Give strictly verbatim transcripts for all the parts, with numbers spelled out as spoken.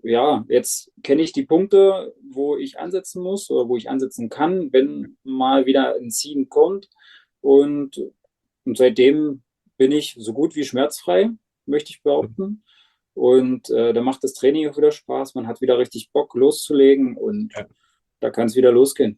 ja, jetzt kenne ich die Punkte, wo ich ansetzen muss oder wo ich ansetzen kann, wenn mal wieder ein Ziehen kommt. Und, und seitdem bin ich so gut wie schmerzfrei, möchte ich behaupten. Und äh, da macht das Training auch wieder Spaß. Man hat wieder richtig Bock loszulegen und Ja. da kann es wieder losgehen.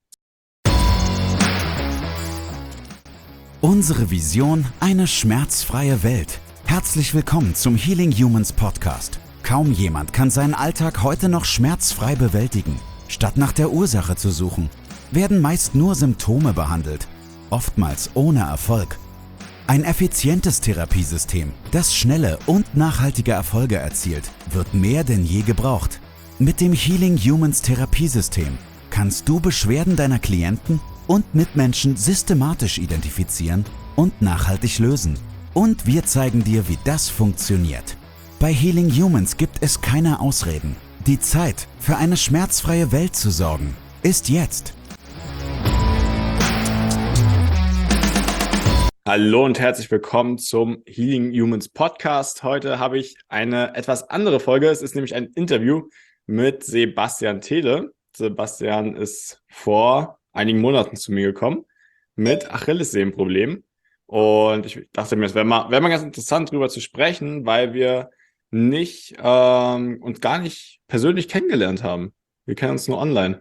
Unsere Vision: eine schmerzfreie Welt. Herzlich willkommen zum Healing Humans Podcast. Kaum jemand kann seinen Alltag heute noch schmerzfrei bewältigen. Statt nach der Ursache zu suchen, werden meist nur Symptome behandelt, oftmals ohne Erfolg. Ein effizientes Therapiesystem, das schnelle und nachhaltige Erfolge erzielt, wird mehr denn je gebraucht. Mit dem Healing Humans Therapiesystem kannst du Beschwerden deiner Klienten und Mitmenschen systematisch identifizieren und nachhaltig lösen. Und wir zeigen dir, wie das funktioniert. Bei Healing Humans gibt es keine Ausreden. Die Zeit, für eine schmerzfreie Welt zu sorgen, ist jetzt. Hallo und herzlich willkommen zum Healing Humans Podcast. Heute habe ich eine etwas andere Folge. Es ist nämlich ein Interview mit Sebastian Thiele. Sebastian ist vor einigen Monaten zu mir gekommen mit Achillessehnenproblemen. Und ich dachte mir, es wäre mal, wäre mal ganz interessant, darüber zu sprechen, weil wir nicht ähm, uns gar nicht persönlich kennengelernt haben. Wir kennen uns nur online.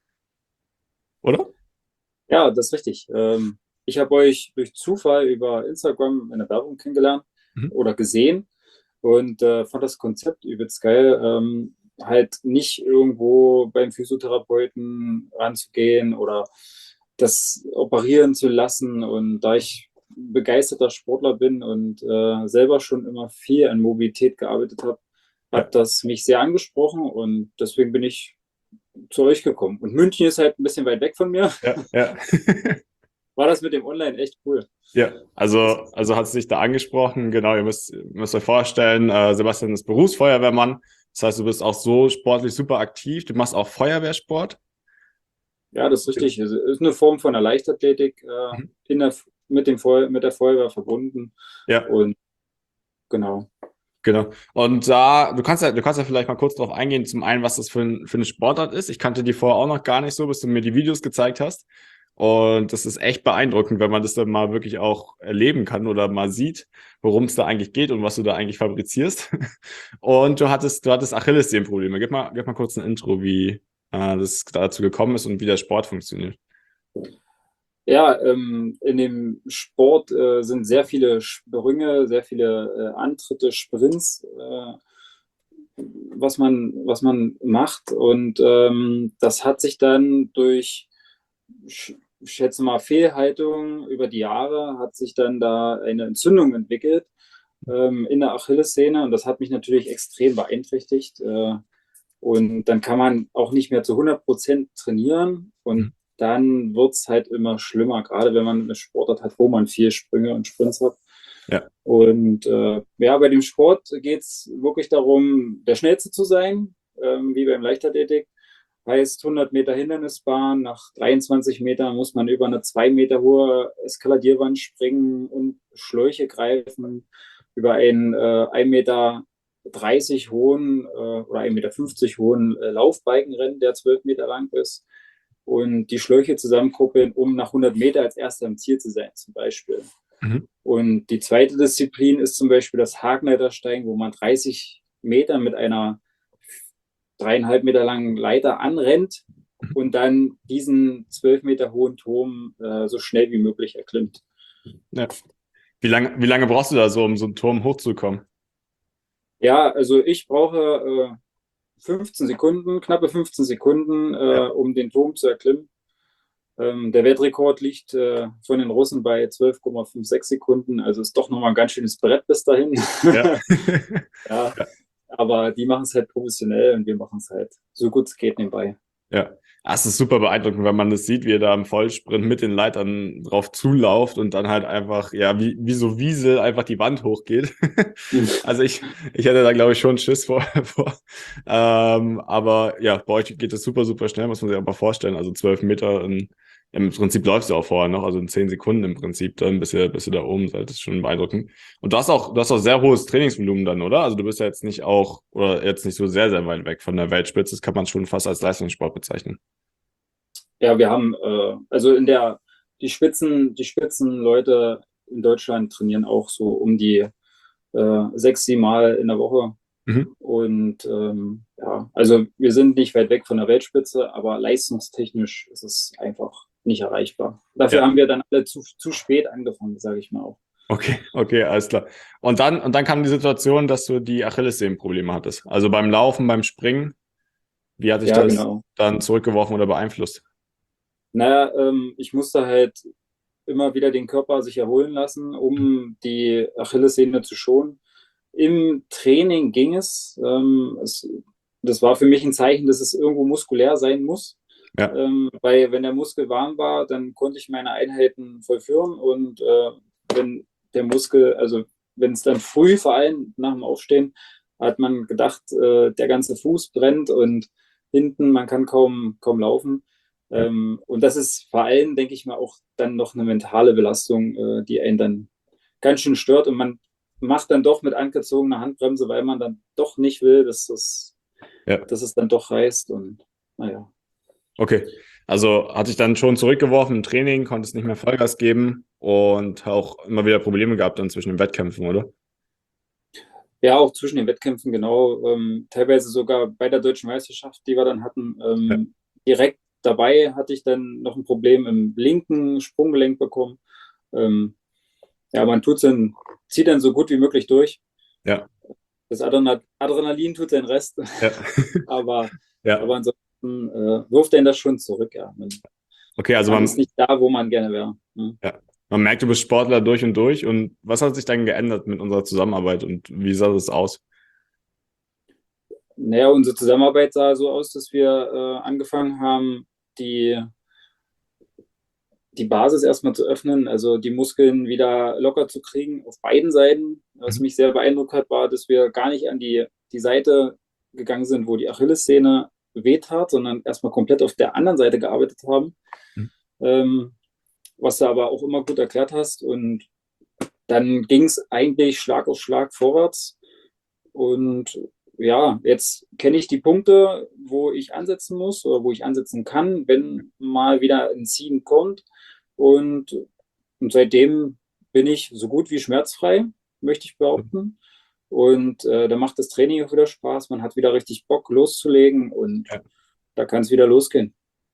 Oder? Ja, das ist richtig. Ähm, ich habe euch durch Zufall über Instagram in der Werbung kennengelernt Mhm. oder gesehen und äh, fand das Konzept übelst geil. Ähm, halt nicht irgendwo beim Physiotherapeuten ranzugehen oder das operieren zu lassen. Und da ich begeisterter Sportler bin und äh, selber schon immer viel an Mobilität gearbeitet habe, Ja, hat das mich sehr angesprochen und deswegen bin ich zu euch gekommen. Und München ist halt ein bisschen weit weg von mir. ja, ja. War das mit dem Online echt cool. Ja, also, also hat es sich da angesprochen. Genau, ihr müsst, müsst euch vorstellen, äh, Sebastian ist Berufsfeuerwehrmann. Das heißt, du bist auch so sportlich super aktiv. Du machst auch Feuerwehrsport. Ja, das ist richtig. Es ist eine Form von der Leichtathletik äh, Mhm. in der, mit, dem Feu mit der Feuerwehr verbunden. Ja, Und genau. genau. Und da, du kannst ja, du kannst ja vielleicht mal kurz darauf eingehen, zum einen, was das für, ein, für eine Sportart ist. Ich kannte die vorher auch noch gar nicht so, bis du mir die Videos gezeigt hast. Und das ist echt beeindruckend, wenn man das dann mal wirklich auch erleben kann oder mal sieht, worum es da eigentlich geht und was du da eigentlich fabrizierst. Und du hattest, du hattest Achillessehnenprobleme. Gib mal, gib mal kurz ein Intro, wie äh, das dazu gekommen ist und wie der Sport funktioniert. Ja, ähm, in dem Sport äh, sind sehr viele Sprünge, sehr viele äh, Antritte, Sprints, äh, was man, was man macht. Und ähm, das hat sich dann durch, ich schätze mal, Fehlhaltung über die Jahre, hat sich dann da eine Entzündung entwickelt ähm, in der Achillessehne. Und das hat mich natürlich extrem beeinträchtigt. Äh, und dann kann man auch nicht mehr zu hundert Prozent trainieren. Mhm. Und dann wird es halt immer schlimmer, gerade wenn man eine Sportart hat, wo man viel Sprünge und Sprints hat. Ja, Und äh, ja, bei dem Sport geht es wirklich darum, der Schnellste zu sein, ähm, wie beim Leichtathletik. Heißt hundert Meter Hindernisbahn, nach dreiundzwanzig Metern muss man über eine zwei Meter hohe Eskaladierwand springen und Schläuche greifen, über einen äh, ein Meter dreißig hohen äh, oder ein Meter fünfzig hohen äh, Laufbalken rennen, der zwölf Meter lang ist. Und die Schläuche zusammenkuppeln, um nach hundert Meter als Erster im Ziel zu sein, zum Beispiel. mhm. Und die zweite Disziplin ist zum Beispiel das Hakenleitersteigen, wo man dreißig Meter mit einer dreieinhalb Meter langen Leiter anrennt Mhm. und dann diesen zwölf Meter hohen Turm äh, so schnell wie möglich erklimmt. Ja. Wie lange, wie lange brauchst du da so, um so einen Turm hochzukommen? Ja, also ich brauche äh, fünfzehn Sekunden, knappe fünfzehn Sekunden, Ja, äh, um den Turm zu erklimmen. Ähm, der Weltrekord liegt äh, von den Russen bei zwölf Komma sechsundfünfzig Sekunden, also ist doch nochmal ein ganz schönes Brett bis dahin. ja. Ja, Ja. aber die machen es halt professionell und wir machen es halt so gut es geht nebenbei. Ja, ah, es ist super beeindruckend, wenn man das sieht, wie er da im Vollsprint mit den Leitern drauf zulauft und dann halt einfach, ja, wie, wie so Wiesel einfach die Wand hochgeht. Also ich, ich hätte da, glaube ich, schon Schiss vor. vor. Ähm, aber ja, bei euch geht es super, super schnell, muss man sich aber vorstellen. Also zwölf Meter in im Prinzip läufst du auch vorher noch, also in zehn Sekunden im Prinzip, dann bis ihr, bis ihr da oben seid. Das ist schon beeindruckend. Und du hast auch, du hast auch sehr hohes Trainingsvolumen dann, oder? Also du bist ja jetzt nicht auch, oder jetzt nicht so sehr, sehr weit weg von der Weltspitze. Das kann man schon fast als Leistungssport bezeichnen. Ja, wir haben, äh, also in der, die Spitzen, die Spitzenleute in Deutschland trainieren auch so um die äh, sechs, sieben Mal in der Woche. Mhm. Und ähm, ja, also wir sind nicht weit weg von der Weltspitze, aber leistungstechnisch ist es einfach nicht erreichbar. Dafür Ja. haben wir dann alle zu, zu spät angefangen, sage ich mal auch. Okay, okay, alles klar. Und dann, und dann kam die Situation, dass du die Achillessehnenprobleme hattest. Also beim Laufen, beim Springen. Wie hat sich Ja, das genau. dann zurückgeworfen oder beeinflusst? Naja, ähm, ich musste halt immer wieder den Körper sich erholen lassen, um die Achillessehne zu schonen. Im Training ging es. Ähm, es. Das war für mich ein Zeichen, dass es irgendwo muskulär sein muss. Ja. Ähm, weil wenn der Muskel warm war, dann konnte ich meine Einheiten vollführen. Und äh, wenn der Muskel, also wenn es dann früh, vor allem nach dem Aufstehen, hat man gedacht, äh, der ganze Fuß brennt und hinten, man kann kaum, kaum laufen. Ja. Ähm, und das ist vor allem, denke ich mal, auch dann noch eine mentale Belastung, äh, die einen dann ganz schön stört. Und man macht dann doch mit angezogener Handbremse, weil man dann doch nicht will, dass, das, Ja. dass es dann doch reißt. Und naja. Okay, also hat sich dann schon zurückgeworfen im Training, konntest nicht mehr Vollgas geben und auch immer wieder Probleme gehabt dann zwischen den Wettkämpfen, oder? Ja, auch zwischen den Wettkämpfen, genau. Ähm, teilweise sogar bei der deutschen Meisterschaft, die wir dann hatten, ähm, Ja. direkt dabei hatte ich dann noch ein Problem im linken Sprunggelenk bekommen. Ähm, ja, man tut's dann, zieht dann so gut wie möglich durch. Ja. Das Adrenal Adrenalin tut seinen Rest. Ja. aber, Ja. aber ansonsten äh, wirft einen das schon zurück, ja. Man, Okay, also man man, ist nicht da, wo man gerne wäre. Hm. ja, man merkt, du bist Sportler durch und durch. Und was hat sich dann geändert mit unserer Zusammenarbeit und wie sah das aus? Naja, unsere Zusammenarbeit sah so aus, dass wir äh, angefangen haben, die, die Basis erstmal zu öffnen, also die Muskeln wieder locker zu kriegen auf beiden Seiten. Was Mhm. mich sehr beeindruckt hat, war, dass wir gar nicht an die, die Seite gegangen sind, wo die Achillessehne wehtat, sondern erstmal komplett auf der anderen Seite gearbeitet haben. Mhm. Ähm, was du aber auch immer gut erklärt hast. Und dann ging es eigentlich Schlag auf Schlag vorwärts. Und ja, jetzt kenne ich die Punkte, wo ich ansetzen muss oder wo ich ansetzen kann, wenn mal wieder ein Ziehen kommt. Und, und seitdem bin ich so gut wie schmerzfrei, möchte ich behaupten. Und äh, da macht das Training auch wieder Spaß. Man hat wieder richtig Bock loszulegen und Ja. da kann es wieder losgehen.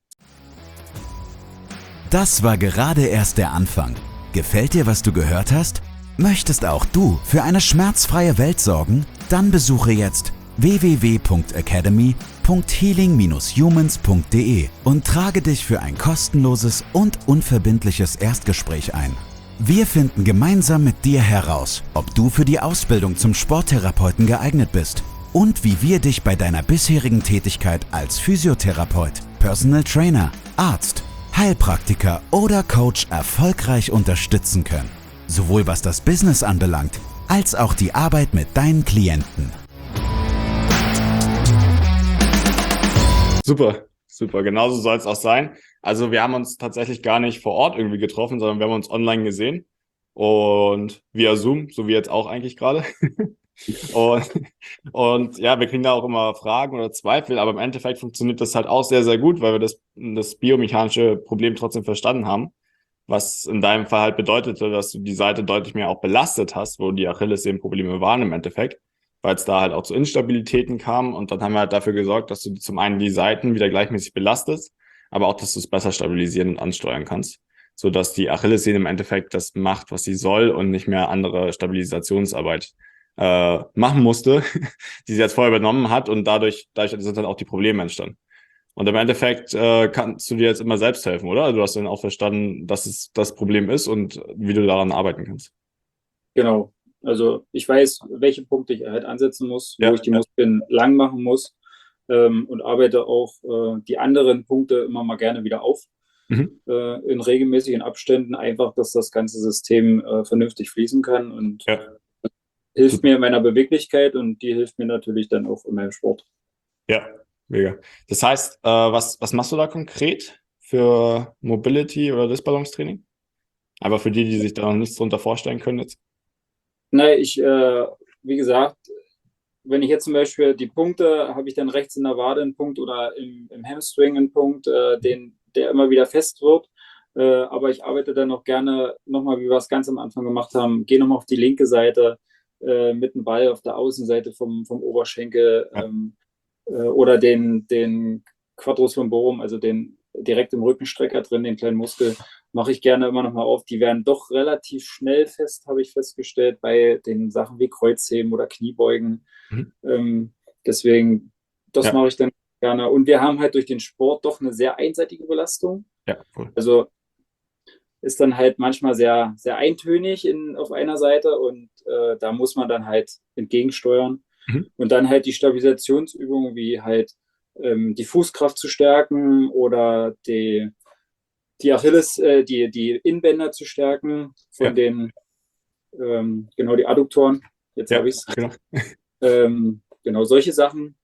Das war gerade erst der Anfang. Gefällt dir, was du gehört hast? Möchtest auch du für eine schmerzfreie Welt sorgen? Dann besuche jetzt w w w punkt academy punkt healing dash humans punkt d e und trage dich für ein kostenloses und unverbindliches Erstgespräch ein. Wir finden gemeinsam mit dir heraus, ob du für die Ausbildung zum Sporttherapeuten geeignet bist und wie wir dich bei deiner bisherigen Tätigkeit als Physiotherapeut, Personal Trainer, Arzt, Heilpraktiker oder Coach erfolgreich unterstützen können. Sowohl was das Business anbelangt, als auch die Arbeit mit deinen Klienten. Super, super. Genauso soll es auch sein. Also wir haben uns tatsächlich gar nicht vor Ort irgendwie getroffen, sondern wir haben uns online gesehen und via Zoom, so wie jetzt auch eigentlich gerade. und, und ja, wir kriegen da auch immer Fragen oder Zweifel, aber im Endeffekt funktioniert das halt auch sehr, sehr gut, weil wir das, das biomechanische Problem trotzdem verstanden haben. Was in deinem Fall halt bedeutete, dass du die Seite deutlich mehr auch belastet hast, wo die Achillessehnenprobleme waren im Endeffekt, weil es da halt auch zu Instabilitäten kam. Und dann haben wir halt dafür gesorgt, dass du zum einen die Seiten wieder gleichmäßig belastest, aber auch, dass du es besser stabilisieren und ansteuern kannst, sodass die Achillessehne im Endeffekt das macht, was sie soll und nicht mehr andere Stabilisationsarbeit äh, machen musste, die sie jetzt vorher übernommen hat. Und dadurch, dadurch sind dann auch die Probleme entstanden. Und im Endeffekt äh, kannst du dir jetzt immer selbst helfen, oder? Du hast dann auch verstanden, dass es das Problem ist und wie du daran arbeiten kannst. Genau. Also ich weiß, welche Punkte ich halt ansetzen muss, Ja, wo ich die ja. Muskeln lang machen muss ähm, und arbeite auch äh, die anderen Punkte immer mal gerne wieder auf Mhm. äh, in regelmäßigen Abständen, einfach, dass das ganze System äh, vernünftig fließen kann und Ja. hilft Super. mir in meiner Beweglichkeit und die hilft mir natürlich dann auch in meinem Sport. Ja, mega. Das heißt, äh, was, was machst du da konkret für Mobility oder Disbalance-Training? Aber für die, die sich da noch nichts drunter vorstellen können jetzt. Nein, ich, äh, wie gesagt, wenn ich jetzt zum Beispiel die Punkte, habe ich dann rechts in der Wade einen Punkt oder im, im Hamstring einen Punkt, äh, den, der immer wieder fest wird. Äh, aber ich arbeite dann noch gerne nochmal, wie wir es ganz am Anfang gemacht haben, gehe nochmal auf die linke Seite äh, mit dem Ball auf der Außenseite vom, vom Oberschenkel Ja. ähm, äh, oder den, den Quadrus lumborum, also den direkt im Rückenstrecker drin, den kleinen Muskel, mache ich gerne immer nochmal auf. Die werden doch relativ schnell fest, habe ich festgestellt, bei den Sachen wie Kreuzheben oder Kniebeugen. Mhm. Ähm, deswegen, das Ja. mache ich dann gerne. Und wir haben halt durch den Sport doch eine sehr einseitige Belastung. Ja, cool. Also ist dann halt manchmal sehr, sehr eintönig in, auf einer Seite und äh, da muss man dann halt entgegensteuern. Mhm. Und dann halt die Stabilisationsübungen wie halt ähm, die Fußkraft zu stärken oder die, die Achilles, äh, die, die Innenbänder zu stärken von Ja. den, ähm, genau, die Adduktoren. Jetzt Ja, habe ich es. genau. Ähm, genau, solche Sachen.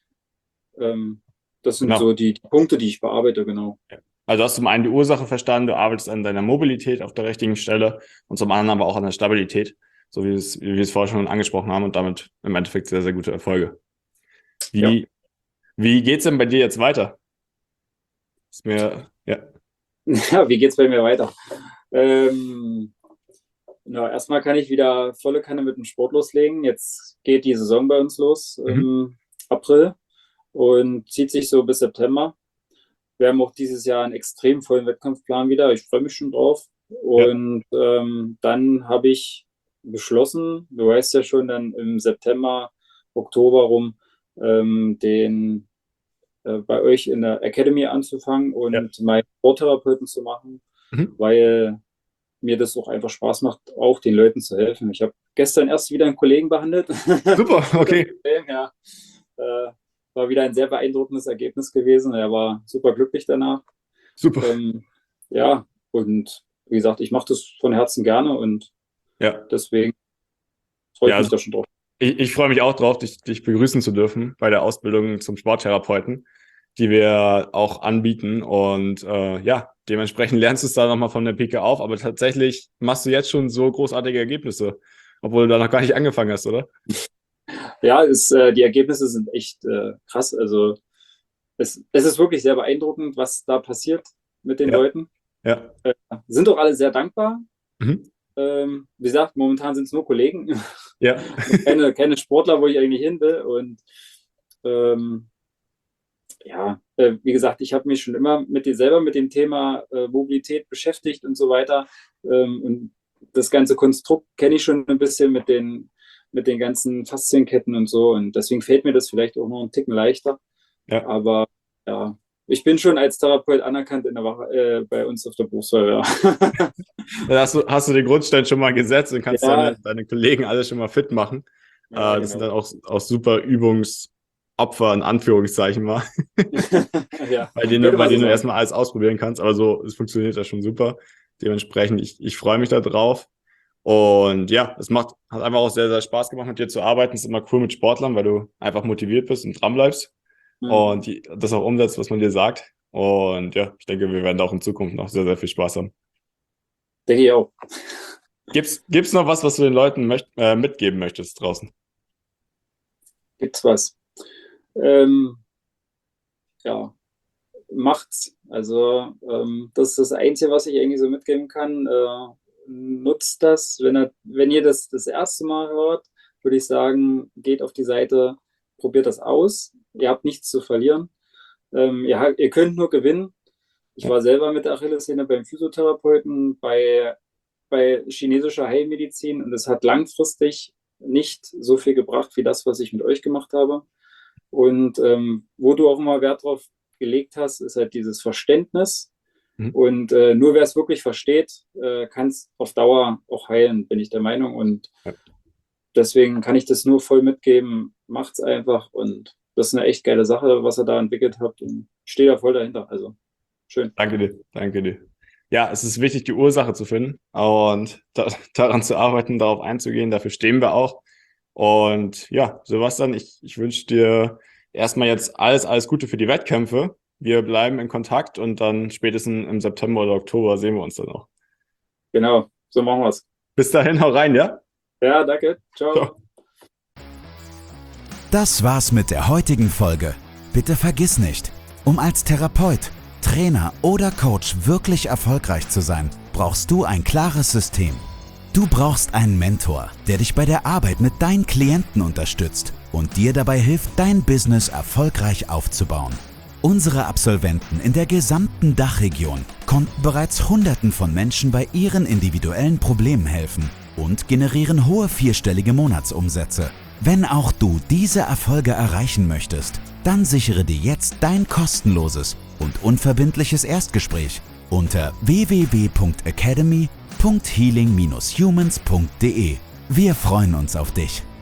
Ähm, das sind Genau. so die, die Punkte, die ich bearbeite, genau. Also hast du zum einen die Ursache verstanden, du arbeitest an deiner Mobilität auf der richtigen Stelle und zum anderen aber auch an der Stabilität, so wie wir es, wie wir es vorher schon angesprochen haben und damit im Endeffekt sehr, sehr gute Erfolge. Wie, Ja. wie geht's denn bei dir jetzt weiter? Ist mir, ja. Ja, wie geht's bei mir weiter? Ähm, na, erstmal kann ich wieder volle Kanne mit dem Sport loslegen. Jetzt geht die Saison bei uns los im Mhm. April und zieht sich so bis September. Wir haben auch dieses Jahr einen extrem vollen Wettkampfplan wieder. Ich freue mich schon drauf. Und ähm, dann habe ich beschlossen, du weißt ja schon, dann im September, Oktober rum, ähm, den äh, bei euch in der Academy anzufangen und Ja. meinen Sporttherapeuten zu machen, Mhm. weil mir das auch einfach Spaß macht, auch den Leuten zu helfen. Ich habe gestern erst wieder einen Kollegen behandelt. Super, okay. Ja, äh, war wieder ein sehr beeindruckendes Ergebnis gewesen. Er war super glücklich danach. Super. Ähm, ja, und wie gesagt, ich mache das von Herzen gerne und Ja. deswegen freue ich Ja, mich also da schon drauf. ich, ich freue mich auch drauf, dich, dich begrüßen zu dürfen bei der Ausbildung zum Sporttherapeuten, die wir auch anbieten. Und äh, ja, dementsprechend lernst du es da nochmal von der Pike auf. Aber tatsächlich machst du jetzt schon so großartige Ergebnisse, obwohl du da noch gar nicht angefangen hast, oder? Ja, es, äh, die Ergebnisse sind echt äh, krass. Also es, es ist wirklich sehr beeindruckend, was da passiert mit den Ja. Leuten. Ja. Äh, sind doch alle sehr dankbar. Mhm. Ähm, wie gesagt, momentan sind es nur Kollegen, Ja. keine, keine Sportler, wo ich eigentlich hin will. Und ähm, ja, äh, wie gesagt, ich habe mich schon immer mit dir selber mit dem Thema äh, Mobilität beschäftigt und so weiter. Ähm, und das ganze Konstrukt kenne ich schon ein bisschen mit den, mit den ganzen Faszienketten und so. Und deswegen fällt mir das vielleicht auch noch einen Ticken leichter. Ja. Aber ja, ich bin schon als Therapeut anerkannt in der Wache, äh, bei uns auf der Berufsfeuerwehr. Dann hast du, hast du den Grundstein schon mal gesetzt und kannst Ja. deine, deine Kollegen alle schon mal fit machen. Ja, äh, das sind genau. dann auch, auch super Übungsopfer, in Anführungszeichen mal, Ja, bei denen, könnte du- bei man so denen du sagen. erstmal alles ausprobieren kannst. Aber so, es funktioniert ja schon super. Dementsprechend, ich, ich freue mich da drauf. Und ja, es macht, hat einfach auch sehr, sehr Spaß gemacht, mit dir zu arbeiten. Es ist immer cool mit Sportlern, weil du einfach motiviert bist und dran bleibst Mhm. und die, das auch umsetzt, was man dir sagt. Und ja, ich denke, wir werden da auch in Zukunft noch sehr, sehr viel Spaß haben. Denke ich auch. Gibt's, gibt's noch was, was du den Leuten möcht, äh, mitgeben möchtest draußen? Gibt's was? Ähm, ja, macht's. Also ähm, das ist das Einzige, was ich irgendwie so mitgeben kann. Äh, nutzt das. Wenn, er, wenn ihr das das erste Mal hört, würde ich sagen, geht auf die Seite, probiert das aus. Ihr habt nichts zu verlieren. Ähm, ihr, habt- ihr könnt nur gewinnen. Ich Ja. war selber mit der Achillessehne beim Physiotherapeuten, bei, bei chinesischer Heilmedizin und es hat langfristig nicht so viel gebracht wie das, was ich mit euch gemacht habe. Und ähm, wo du auch immer Wert drauf gelegt hast, ist halt dieses Verständnis. Mhm. Und äh, nur wer es wirklich versteht, äh, kann es auf Dauer auch heilen, bin ich der Meinung. Und Ja. deswegen kann ich das nur voll mitgeben. Macht's einfach. Und das ist eine echt geile Sache, was ihr da entwickelt habt. Und ich stehe da voll dahinter. Also schön. Danke dir, danke dir. Ja, es ist wichtig, die Ursache zu finden und da, daran zu arbeiten, darauf einzugehen. Dafür stehen wir auch. Und ja, Sebastian, ich, ich wünsche dir erstmal jetzt alles, alles Gute für die Wettkämpfe. Wir bleiben in Kontakt und dann spätestens im September oder Oktober sehen wir uns dann auch. Genau, so machen wir es. Bis dahin, hau rein, ja? Ja, danke. Ciao. Ciao. Das war's mit der heutigen Folge. Bitte vergiss nicht, um als Therapeut, Trainer oder Coach wirklich erfolgreich zu sein, brauchst du ein klares System. Du brauchst einen Mentor, der dich bei der Arbeit mit deinen Klienten unterstützt und dir dabei hilft, dein Business erfolgreich aufzubauen. Unsere Absolventen in der gesamten Dachregion konnten bereits Hunderten von Menschen bei ihren individuellen Problemen helfen und generieren hohe vierstellige Monatsumsätze. Wenn auch du diese Erfolge erreichen möchtest, dann sichere dir jetzt dein kostenloses und unverbindliches Erstgespräch unter w w w punkt academy punkt healing dash humans punkt de. Wir freuen uns auf dich.